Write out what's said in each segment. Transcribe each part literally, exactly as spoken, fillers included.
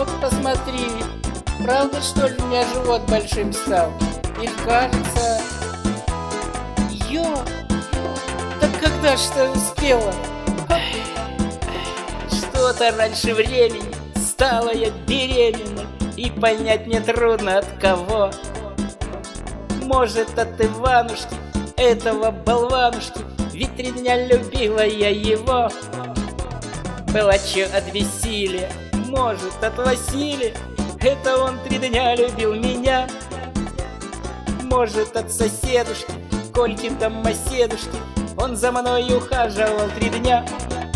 Вот посмотри, правда, что ли, у меня живот большим стал? И кажется... Ё, так когда ж ты успела? Что-то раньше времени стала я беременной, и понять мне трудно от кого. Может, от Иванушки, этого болванушки, ведь три дня любила я его. Плачу от веселья, может, от Василия, это он три дня любил меня. Может, от соседушки, Кольки домоседушки, он за мной ухаживал три дня.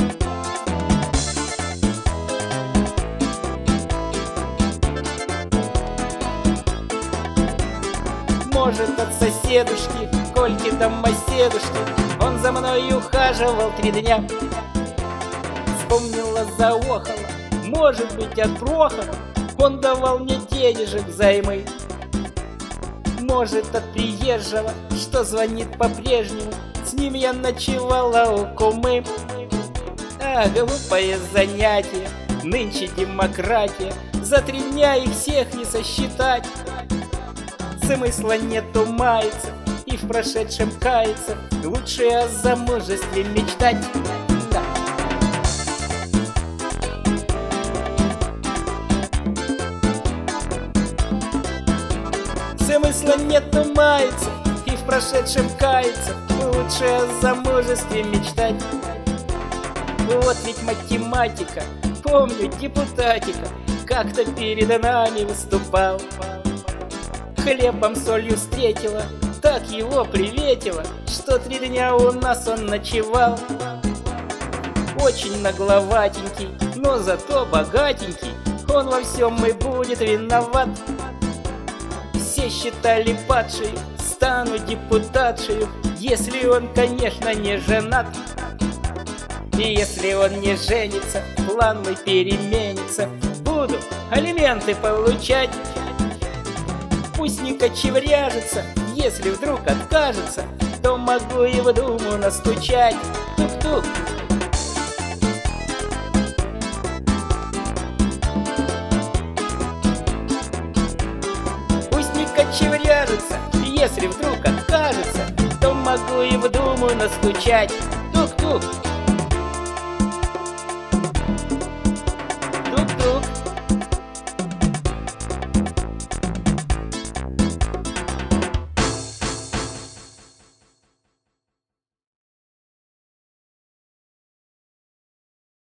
Может, от соседушки, Кольки домоседушки, он за мной ухаживал три дня. Вспомнила, заохала, может быть, от Прохора, он давал мне денежек взаймы. Может, от приезжего, что звонит по-прежнему, с ним я ночевала у кумы. А, глупое занятие, нынче демократия, за три дня их всех не сосчитать. Смысла нету маяться и в прошедшем каяться, лучше о замужестве мечтать. Да. Смысла нету маяться и в прошедшем каяться, лучше о замужестве мечтать. Вот ведь математика, помню депутатика, как-то перед нами выступал. Хлебом солью встретила, так его приветила, что три дня у нас он ночевал. Очень нагловатенький, но зато богатенький, он во всем и будет виноват. Все считали падшей, стану депутатшею, если он, конечно, не женат. И если он не женится, план мой переменится, буду алименты получать. Пусть не кочевряжется, если вдруг откажется, то могу и в Думу настучать. Тук-тук. Пусть не кочевряжется, если вдруг откажется, то могу и в Думу настучать. Тук-тук.